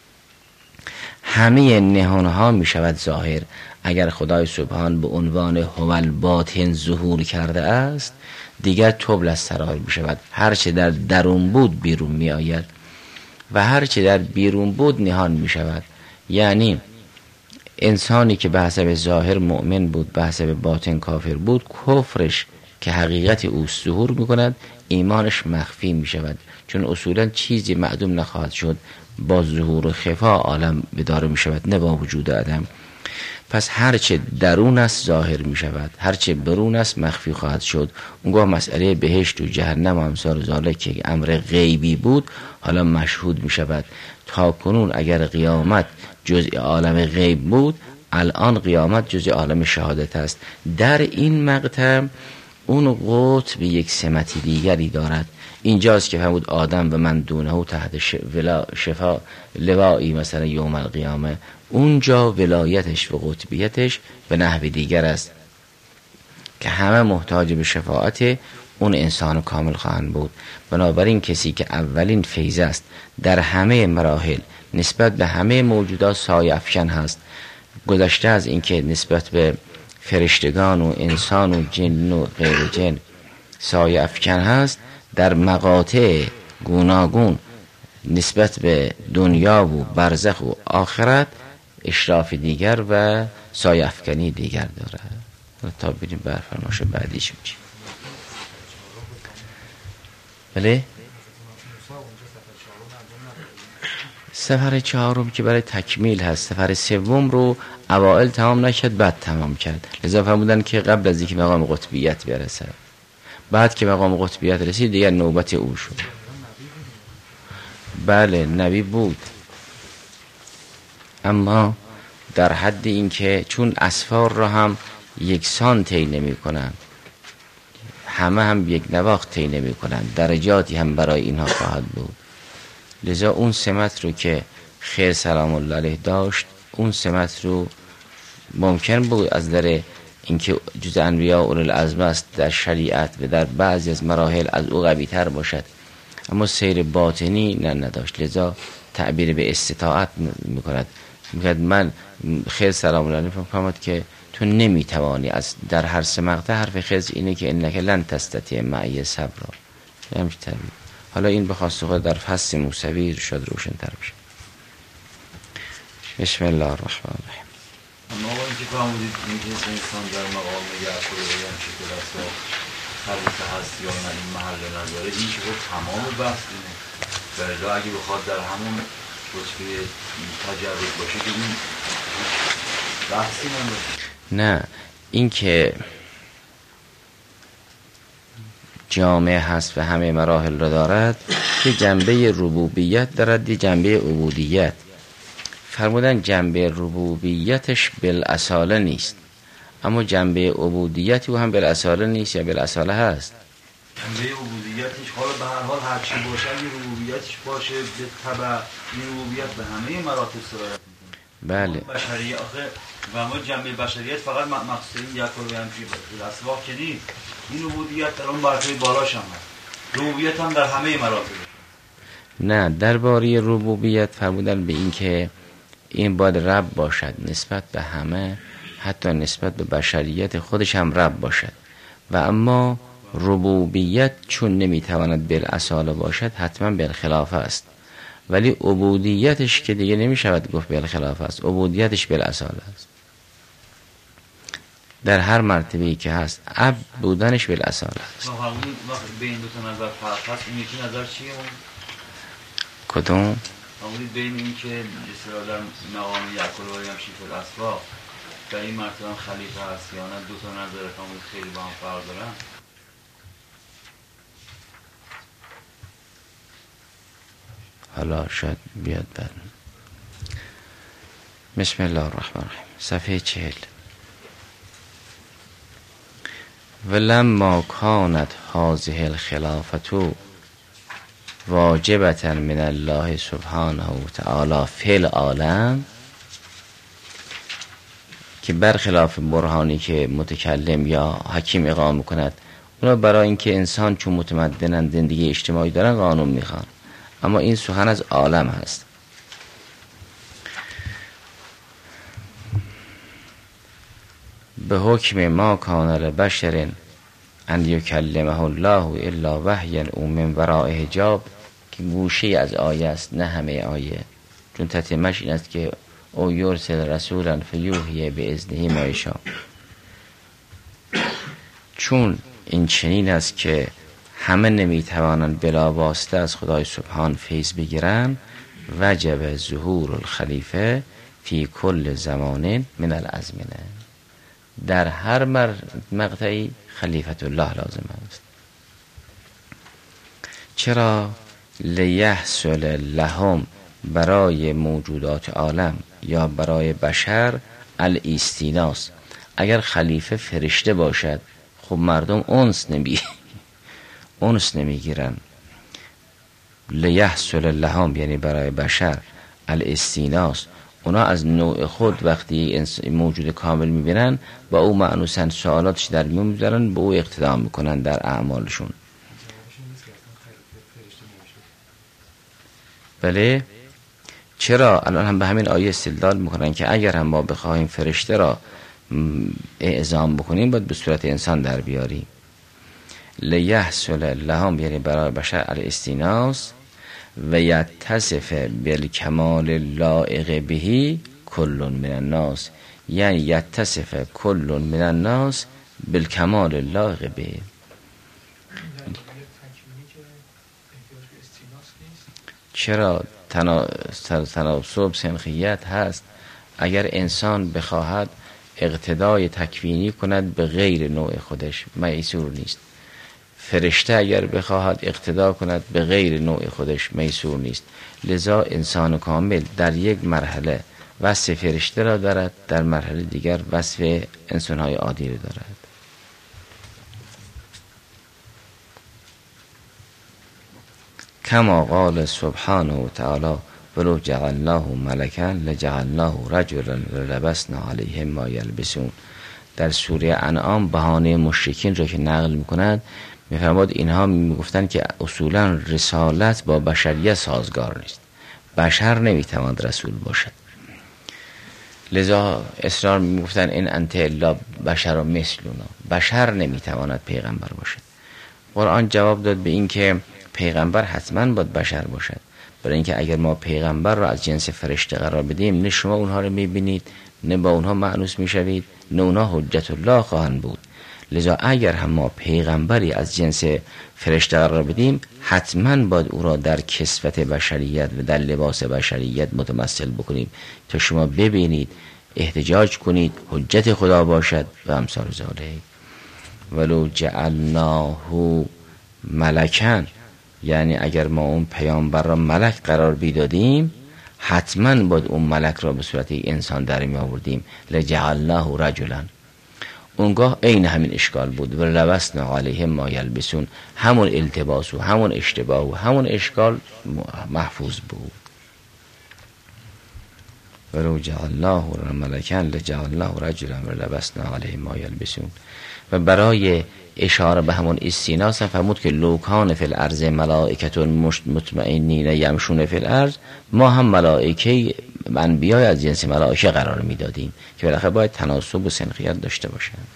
همه نهانها می شود ظاهر. اگر خدای سبحان به عنوان هو الباطن ظهور کرده است، دیگر طبل از سرای می شود. هرچه در درون بود بیرون می آید و هرچه در بیرون بود نهان می شود. یعنی انسانی که به حسب ظاهر مؤمن بود، به حسب باطن کافر بود، کفرش که حقیقت او ظهور می کند، ایمانش مخفی می شود. چون اصولا چیزی معدوم نخواهد شد، با ظهور و خفا عالم بداره می شود، نه با وجود آدم. پس هرچه درون است ظاهر می شود، هرچه برون است مخفی خواهد شد. اونگاه مسئله بهشت و جهنم و امثال ذالک که امر غیبی بود حالا مشهود می شود. تا کنون اگر قیامت جزء عالم غیب بود، الان قیامت جزء عالم شهادت است. در این مقطع اون قطب یک سمت دیگری دارد. اینجاست که فرمود آدم و من دونه تحت شفا لوایی مثلا یوم القیامه. اونجا ولایتش و قطبیتش به نحو دیگر است که همه محتاج به شفاعت اون انسان کامل خواهند بود. بنابراین کسی که اولین فیض است در همه مراحل نسبت به همه موجودات سایه افکن هست، گذشته از اینکه نسبت به فرشتگان و انسان و جن و غیر جن سایه افکن هست، در مقاطع گوناگون نسبت به دنیا و برزخ و آخرت اشراف دیگر و سایه افکنی دیگر داره. تا بریم بر فرمایش بعدیشون چی؟ بله؟ سفر چهارم که برای تکمیل هست. سفر سوم رو اوائل تمام نکرد، بعد تمام کرد. لذا فرمودن که قبل از اینکه مقام قطبیت برسه، بعد که مقام قطبیت رسید دیگر نوبت او شد. بله نبی بود، اما در حد این که چون اسفار را هم یکسان طی نمی کنن، همه هم یک نواخت طی نمی کنن، درجاتی هم برای اینها خواهد بود. لذا اون سمت رو که خیر سلام الله علیه داشت اون سمت رو ممکن بود از در اینکه جز انبیاء اولوالعزم است در شریعت و در بعضی از مراحل از او قوی تر باشد، اما سیر باطنی نه نداشت. لذا تعبیر به استطاعت میکند، میگه من خیلی سلام الله علیه فرمود که تو نمیتوانی از در هر سه مقطع حرف خضر اینه که انک لن تستطیع معی صبرا. همین تعبیر. حالا این به خاص خود در فصل موسوی شد روشن تر بشه. بسم الله الرحمن الرحیم. اما این که فرمودید این که انسان در مقام نگهت رو بگم چطور است و خلیفه هست یا نه این محل نداره، این که خود تمام بحث اینه. برای اگه بخواد در همون رتبه تجرد باشه که این بحثی نداره. نه، این که جامعه هست و همه مراحل را دارد که جنبه ربوبیت دارد، یه جنبه عبودیت. فرمودن جنبه ربوبیتش بالاصاله نیست، اما جنبه عبودیتی او هم بالاصاله نیست یا بالاصاله هست. جنبه عبودیتش حالا به هر حال هر چی باشه اگه ربوبیتش باشه به تبع این ربوبیت به همه مراتب سرایت میکنه. بله. بشریت آخه و ما جنبه بشریت فقط مقصود این یک رو هم که اسواق که نیست. این ربوبیت در اون مرتبه بالاش هم هست. ربوبیت هم در همه مراتب. نه، درباره ربوبیت فرمودن به این که این باید رب باشد نسبت به همه، حتی نسبت به بشریت خودش هم رب باشد. و اما ربوبیت چون نمیتواند بالاصاله باشد حتما بالخلافه است، ولی عبودیتش که دیگه نمیشود گفت بالخلافه است، عبودیتش بالاصاله است. در هر مرتبه‌ای که هست عبد بودنش بالاصاله است. به این دو تا نظر فرق هست. این یکی نظر چیه اون؟ کدوم؟ فرمودید بین این که اصطلاحاً در مقام یأکل و یمشی فی الاسواق در این مرتبه هم خلیفه هست یا نه، دو تا نظر فرمودید خیلی با هم فرق دارن. حالا شاید بیاد بعد. بسم الله الرحمن الرحیم. صفحه چهل. ولما کانت هذه الخلافة واجبة من الله سبحانه و تعالی فی العالم، که برخلاف برهانی که متکلم یا حکیم اقامه کند، اونا برای اینکه انسان چون متمدنن زندگی اجتماعی دارن قانون میخوان، اما این سخن از عالم هست. به حکم ما کان لبشر ان یکلمه الله الا وحیا او من وراء حجاب، که گوشه از آیه است نه همه آیه، چون تتمش این است که او یرسل رسولا فیوحی باذنه ما یشاء. چون این چنین است که همه نمیتوانند بلا واسطه از خدای سبحان فیض بگیرن، وجب ظهور الخلیفه فی کل زمان من الازمنه، در هر مقطعی خلیفت الله لازم است. چرا؟ لیحصل لهم، برای موجودات عالم یا برای بشر، الاستیناس. اگر خلیفه فرشته باشد خب مردم انس نمی انس نمیگیرن. لیحصل لهم یعنی برای بشر الاستیناس، اونا از نوع خود وقتی موجود کامل میبینن با او معنوسن سوالاتش در میون میذارن، با او اقتدا میکنن در اعمالشون. بله. چرا؟ الان هم به همین آیه استدلال میکنن که اگر هم ما بخواهیم فرشته را اعزام بکنیم باید به صورت انسان در بیاریم. لیحصل لهم یعنی برای بشر الاستیناس و یتصف بالکمال لائق به کل من الناس، یعنی یتصف کل من الناس بالکمال لائق به. چرا؟ تناسب سنخیت هست. اگر انسان بخواهد اقتدای تکوینی کند به غیر نوع خودش میسور نیست. فرشته اگر بخواهد اقتدا کند به غیر نوع خودش میسور نیست. لذا انسان کامل در یک مرحله وصف فرشته را دارد، در مرحله دیگر وصف انسان‌های عادی را دارد. کما قال سبحانه و تعالی ولو جعلناه ملکا لجعلناه رجلا ولبسنا علیهم ما یلبسون. در سوره انعام بهانه مشرکین را که نقل میکنند میفرماد اینها میگفتند که اصولا رسالت با بشریت سازگار نیست، بشر نمیتواند رسول باشد، لذا اصرار میگفتن این انت الا بشر و مثلنا، بشر نمیتواند پیغمبر باشد. قرآن جواب داد به این که پیغمبر حتما باید بشر باشد، برای اینکه اگر ما پیغمبر را از جنس فرشته قرار بدیم نه شما اونها رو میبینید نه با اونها مأنوس میشوید نه اونها حجت الله خواهند بود. لذا اگر هم ما پیغمبری از جنس فرشته قرار بدیم حتما باید او را در کسوت بشریت و در لباس بشریت متمثل بکنیم تا شما ببینید احتجاج کنید حجت خدا باشد و امثال ذالک. ولو جعلناه ملکن، یعنی اگر ما اون پیامبر را ملک قرار بیدادیم حتما باید اون ملک را به صورت انسان در می آوردیم، لجعلناه رجلا. اونگاه عین همین اشکال بود، و لبسنا علیهم ما یلبسون، همون التباس و همون اشتباه و همون اشکال محفوظ بود. ولو جعلناه ملکا لجعلناه رجلا و لبسنا علیهم ما یلبسون. و برای اشاره به همون استیناس هم فرمود که لو کان فی الارض ملائکه مطمئنین یمشون فی الارض، ما هم ملائکه انبیای از جنس ملائکه قرار میدادیم که بالاخره باید تناسب و سنخیت داشته باشند.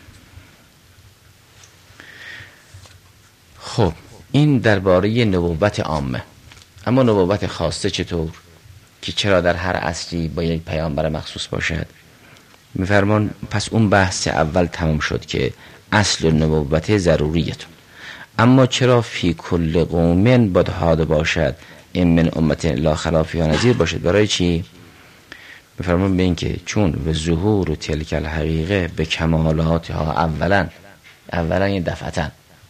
خب این درباره نبوت عامه. اما نبوت خاصه چطور؟ که چرا در هر عصری با یک پیامبر مخصوص باشد؟ میفرمان پس اون بحث اول تمام شد که اصل نبوت ضروریتون، اما چرا فی کل قوم باید حاضر باشد این من امت لا خلافیها نظیر باشد؟ برای چی؟ میفرمان به این که چون و ظهور و تلک الحقیقه به کمالاتها اولا اولا یه دفعتا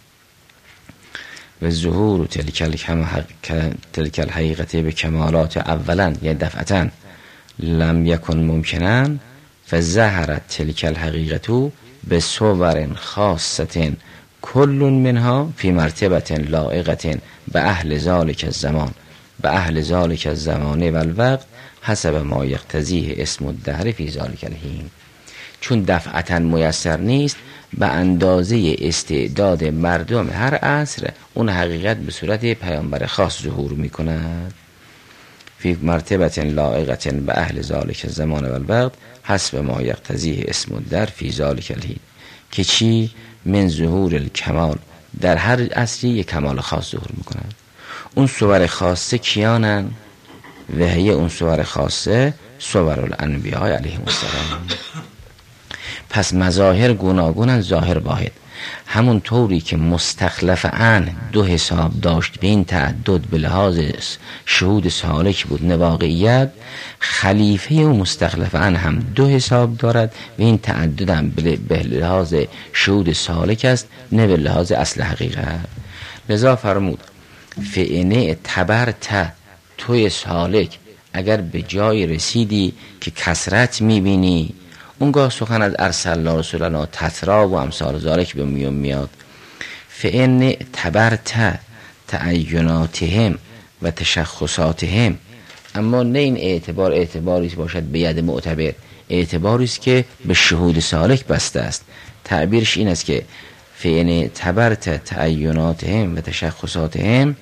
و ظهور و تلک الحقیقه به کمالات اولا یه دفعتا لم یکن ممکنن فظهرت تلک الحقیقه به صور خاصه کل منها فی مرتبه لائقه به اهل ذالک الزمان به اهل ذالک الزمان و الوقت حسب ما یقتضیه اسم الدهر فی ذالک الحین. چون دفعتا میسر نیست، به اندازه استعداد مردم هر عصر اون حقیقت به صورت پیامبر خاص ظهور میکند. فی مرتبه لائقه به اهل ذالک الزمان و الوقت حسب ما یقتضیه اسم الدهر فی ذالک الحین، که چی؟ من ظهور الکمال، در هر عصری یک کمال خاص ظهور میکنند. اون صور خاصه کیانن؟ و هی اون صور خاصه صور الانبیاء علیهم السلام. پس مظاهر گوناگونن، ظاهر واحد. همون طوری که مستخلف عن دو حساب داشت به این تعدد به لحاظ شهود سالک بود نه واقعیت، خلیفه و مستخلف عن هم دو حساب دارد و این تعدد هم به لحاظ شهود سالک است نه به لحاظ اصل حقیقت. لذا فرمود فعنه تبرت، توی سالک اگر به جای رسیدی که کثرت میبینی، اونگاه سخن از ارسلنا رسولنا تترا و امثال ذالک به میون میاد. فإن تبرت تعیناتهم و تشخصاتهم، اما نه این اعتبار اعتباری باشد به ید معتبر، اعتباری است که به شهود سالک بسته است. تعبیرش این است که فإن تبرت تعیناتهم و تشخصاتهم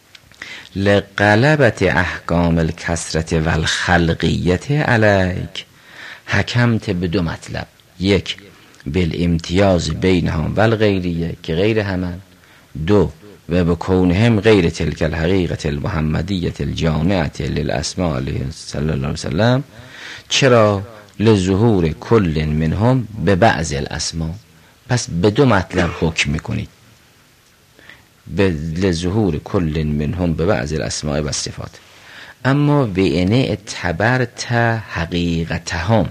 لغلبت احکام الکثرت و الخلقیت علیک، حکمت به دو مطلب: یک بالامتیاز بینهم و الغیریه که غیر همان، دو و بکونهم غیر تلک الحقیقت المحمدیت الجامعت للاسماء علیه صلی الله علیه وسلم. چرا؟ لظهور کل منهم به بعض الاسماء. پس به دو مطلب حکم میکنید، به لظهور کل منهم به بعض الاسماء و صفات. اما و انه تبرت حقیقتهم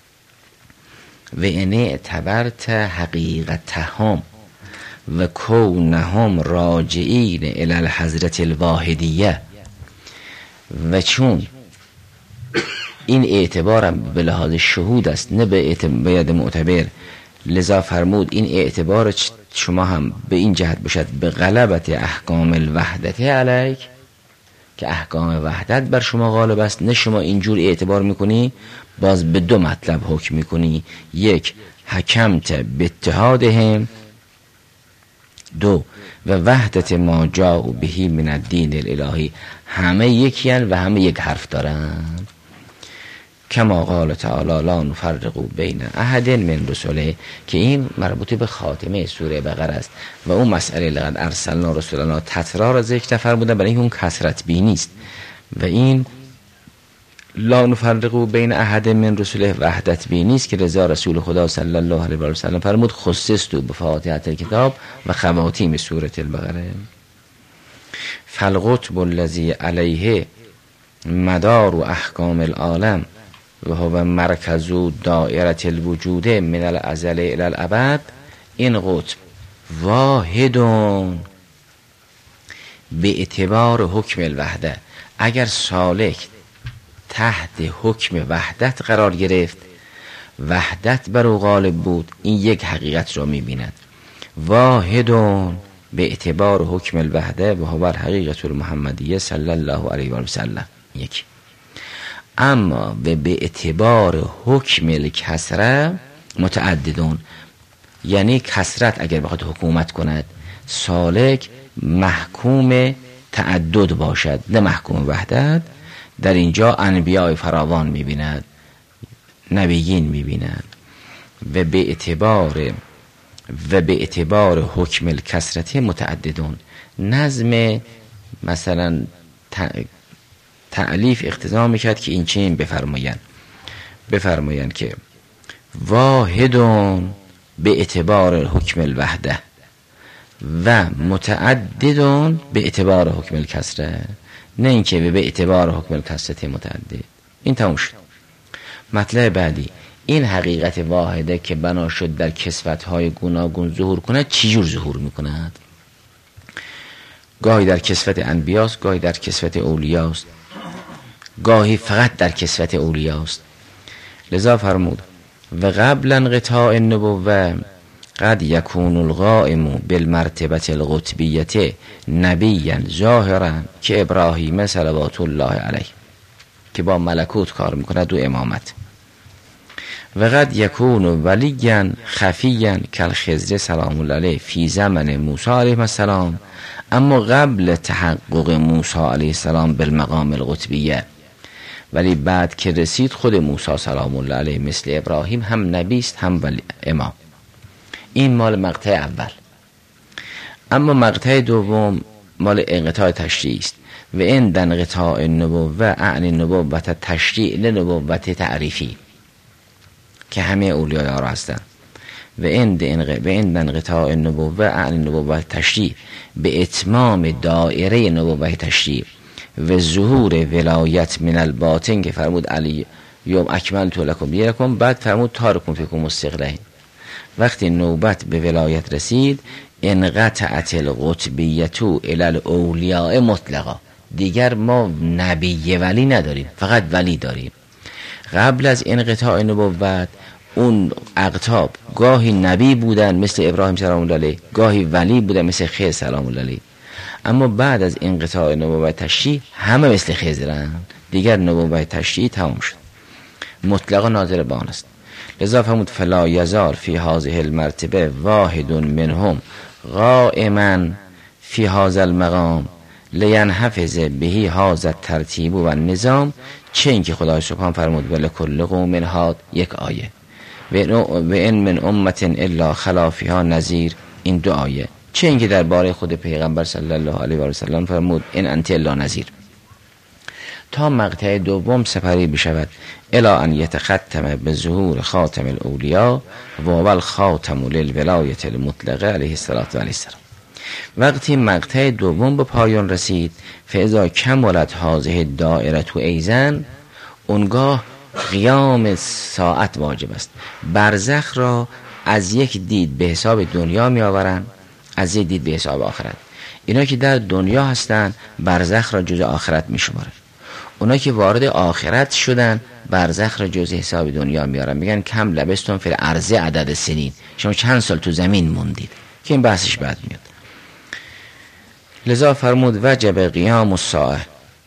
و انه تبرت حقیقتهم و کونهم راجعین الی الحضرت الواحدیه، و چون این اعتبارم به لحاظ شهود است نه به ید معتبر، لذا فرمود این اعتبار شما هم به این جهت باشد به غلبت احکام الوحدت علیک، که احکام وحدت بر شما غالب است، نه شما اینجور اعتبار میکنی باز به دو مطلب حکم میکنی. یک، حکمت به اتحادهم، دو و وحدت ما جاء بهی من الدین الالهی. همه یکی هن و همه یک حرف دارن. کما قال تعالی لا نفرق بین احد من رسله، که این مربوط به خاتمه سوره بقره است و اون مسئله لقد ارسلنا رسولنا تترا را ذکر فرمودن برای اون کثرت بینی است و این لا نفرق بین احد من رسله وحدت بینی است که رضا رسول خدا صلی الله علیه و سلم فرمود خصصت بفاتحه الکتاب و خواتیم سوره البقره. فالقطب الذی علیه مدار و احکام العالم و هو مرکز دائره الوجود من الازل الی الابد، این قطب واحدون به اعتبار حکم الوحده. اگر سالک تحت حکم وحدت قرار گرفت، وحدت بر او غالب بود، این یک حقیقت را می‌بیند. واحدون به اعتبار حکم الوحده و هو الحقیقت المحمدیه صلی الله علیه و سلم. یک. اما به به اعتبار حکم الکثره متعددون، یعنی کثرت اگر بخواد حکومت کند، سالک محکوم تعدد باشد نه محکوم وحدت. در اینجا انبیاء فراوان می‌بیند، نبیین می‌بیند و به اعتبار و به اعتبار حکم الکثرت متعددون. نظم مثلا تألیف اقتضا میکرد که این چنین بفرمایند بفرمایند که واحدون به اعتبار حکم الوحده و متعددون به اعتبار حکم الکثره، نه اینکه به اعتبار حکم الکثرت متعدد. این تموم شد. مطلب بعدی، این حقیقت واحده که بنا شد در کسوت‌های گوناگون ظهور کند، چجور ظهور میکند؟ گاهی در کسوت انبیاست، گاهی در کسوت اولیاست، گاهی فقط در کسوت اولیاست. لذا فرمود و قبل انقطاع النبوه قد یکون القائم بالمرتبه القطبیه نبیا ظاهرا که ابراهیم صلوات الله علیه که با ملکوت کار میکنه دو امامت، و قد یکون ولیا خفیا کالخضر سلام الله علیه فی زمن موسی علیه السلام، اما قبل تحقق موسی علیه السلام بالمقام القطبیه، ولی بعد که رسید خود موسی سلام الله علیه مثل ابراهیم هم نبی است هم ولی امام. این مال مقطع اول. اما مقطع دوم مال انقطاع تشریعی است و این انقطاع النبوه اعنی نبوت تشریع لنبوت تعریفی که همه اولیاء را هستند و این انقطاع النبوه اعنی نبوت تشریع به اتمام دائره نبوت تشریع و ظهور ولایت من الباطن که فرمود علی یوم اکملت لکم دینکم، بعد فرمود تارکم فیکم مستقلین. وقتی نوبت به ولایت رسید انقطعت القطبیت الی الاولیاء مطلقا، دیگر ما نبی ولی نداریم، فقط ولی داریم. قبل از انقطاع نبوت اون اقطاب گاهی نبی بودن مثل ابراهیم سلام الله علیه، گاهی ولی بودن مثل خضر سلام الله علیه. اما بعد از انقطاع نبوت تشریع همه مثل خضرن، دیگر نبوت تشریع تمام شد، مطلقا ناظر به آن است. لذا فرمود فلا یزال فی هذه المرتبه واحد منهم قائما فی هذا المقام لینحفظ بهی هذا الترتیب و النظام، چه اینکه خدای سبحان فرمود ولکل قوم هاد، یک آیه، و ان من امت الا خلا فیها نذیر، این دو آیه، چه اینکه درباره خود پیغمبر صلی الله علیه و سلم فرمود ان انت الا نذیر، تا مقطع دوم سپری بشود الی ان یتختم به ظهور خاتم الاولیاء و هو الخاتم للولایت المطلقه علیه الصلاة و السلام. وقتی مقطع دوم به پایان رسید فاذا کملت هذه دائره ایزن، اونگاه قیام ساعت واجب است. برزخ را از یک دید به حساب دنیا می آورن، از یک دید به حساب آخرت. اینا که در دنیا هستن برزخ را جز آخرت می شمارن، اونا که وارد آخرت شدن برزخ را جز حساب دنیا میارن. میگن کم لبستون فی الارض عدد سنین، شما چند سال تو زمین موندید، که این بحثش بعد میاد. لذا فرمود وجب قیام الساعه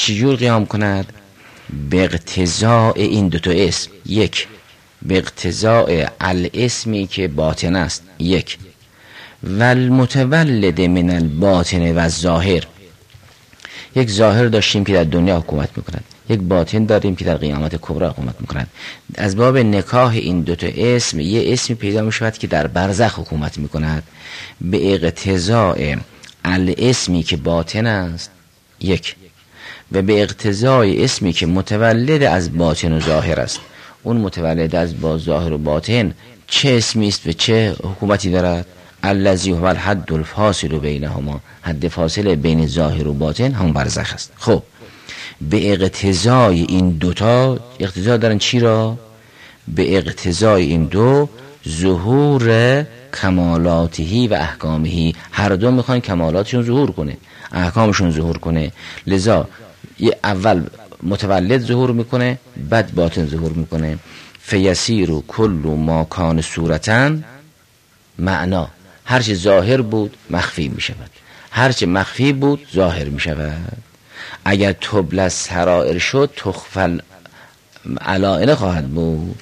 چجور قیام کند؟ به اقتضاء این دوتا اسم. یک، به اقتضاء الاسمی که باطن است. یک، و المتولد من الباطن و الظاهر. یک ظاهر داشتیم که در دنیا حکومت میکند، یک باطن داریم که در قیامت کبری حکومت میکند. از باب نکاح این دوتا اسم یه اسمی پیدا میشود که در برزخ حکومت میکند به اقتضاء الاسمی که باطن است. یک، و به اقتضای اسمی که متولد از باطن و ظاهر است. اون متولد از با ظاهر و باطن چه اسمی است و چه حکومتی دارد؟ الذی هو الحد الفاصل بینهما، حد فاصله بین ظاهر و باطن هم برزخ است. خب به اقتضای این دوتا، اقتضا دارن چی را؟ به اقتضای این دو ظهور کمالاتهی و احکامهی. هر دو میخوان کمالاتشون ظهور کنه، احکامشون ظهور کنه. لذا اول متولد ظهور میکنه، بعد باطن ظهور میکنه. فیسیر کل ما کان صورتاً معنا. هرچه ظاهر بود مخفی میشود، هرچه مخفی بود ظاهر میشود. اگر تبل السرائر شد تخفل علائل خواهد بود.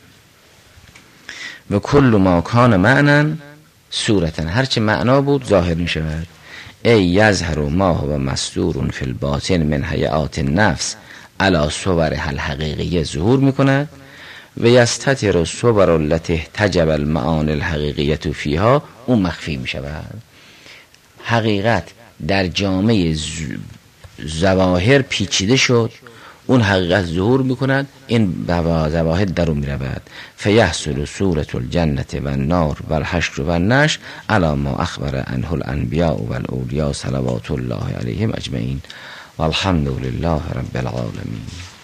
و کل ما کان معنا صورتاً، هرچه معنا بود ظاهر میشود. ای یظهر ما هو مستور فی الباطن من حیات النفس علی صورها الحقیقیه، ظهور میکند. و یستتر الصور التي احتجب المعانی الحقیقیه فیها، اون مخفی میشود. حقیقت در جامعه ظواهر پیچیده شد، اون حقیقت ظهور میکند، این ظواهر در اون میرود. فیحصل صورت الجنة و النار و الحشر و النشر علی ما اخبر عنه الانبیاء و الاولیاء صلوات الله علیهم اجمعین. والحمد لله رب العالمین.